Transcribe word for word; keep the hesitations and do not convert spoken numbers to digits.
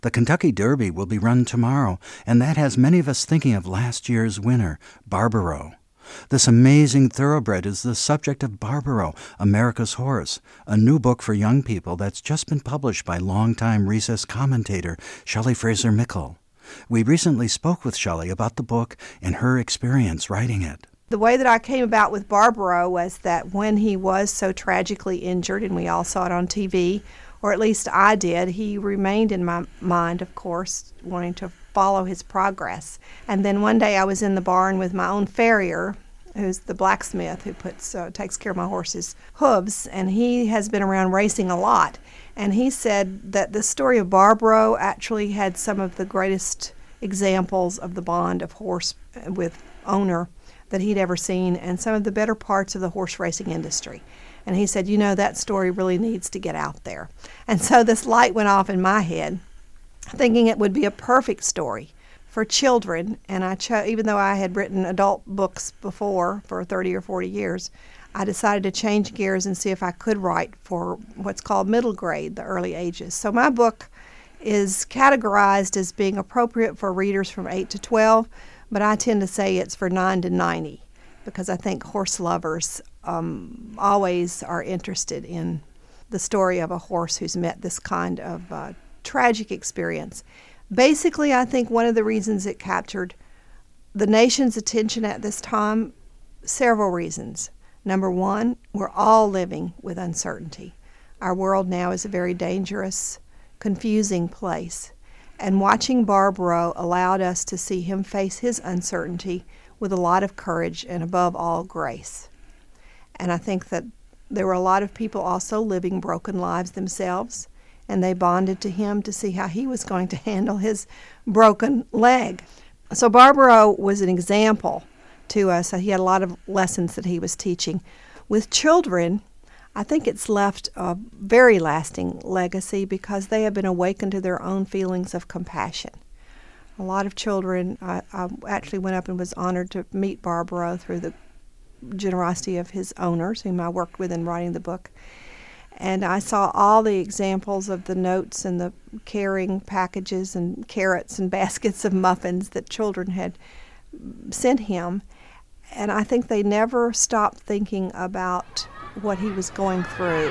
The Kentucky Derby will be run tomorrow, and that has many of us thinking of last year's winner, Barbaro. This amazing thoroughbred is the subject of Barbaro, America's Horse, a new book for young people that's just been published by longtime Recess commentator Shelley Fraser Mickle. We recently spoke with Shelley about the book and her experience writing it. The way that I came about with Barbaro was that when he was so tragically injured, and we all saw it on T V, or at least I did, he remained in my mind, of course, wanting to follow his progress. And then one day I was in the barn with my own farrier, who's the blacksmith who puts uh, takes care of my horse's hooves, and he has been around racing a lot. And he said that the story of Barbaro actually had some of the greatest examples of the bond of horse with owner that he'd ever seen, and some of the better parts of the horse racing industry. And he said, you know, that story really needs to get out there. And so this light went off in my head, thinking it would be a perfect story for children. And I chose, even though I had written adult books before for thirty or forty years, I decided to change gears and see if I could write for what's called middle grade, the early ages. So my book is categorized as being appropriate for readers from eight to twelve, but I tend to say it's for nine to ninety, because I think horse lovers um, always are interested in the story of a horse who's met this kind of uh, tragic experience. Basically, I think one of the reasons it captured the nation's attention at this time, several reasons. Number one, we're all living with uncertainty. Our world now is a very dangerous, confusing place. And watching Barbaro allowed us to see him face his uncertainty with a lot of courage and, above all, grace. And I think that there were a lot of people also living broken lives themselves, and they bonded to him to see how he was going to handle his broken leg. So Barbaro was an example to us. He had a lot of lessons that he was teaching. With children, I think it's left a very lasting legacy because they have been awakened to their own feelings of compassion. A lot of children, I, I actually went up and was honored to meet Barbaro through the generosity of his owners, whom I worked with in writing the book. And I saw all the examples of the notes and the carrying packages and carrots and baskets of muffins that children had sent him. And I think they never stopped thinking about what he was going through.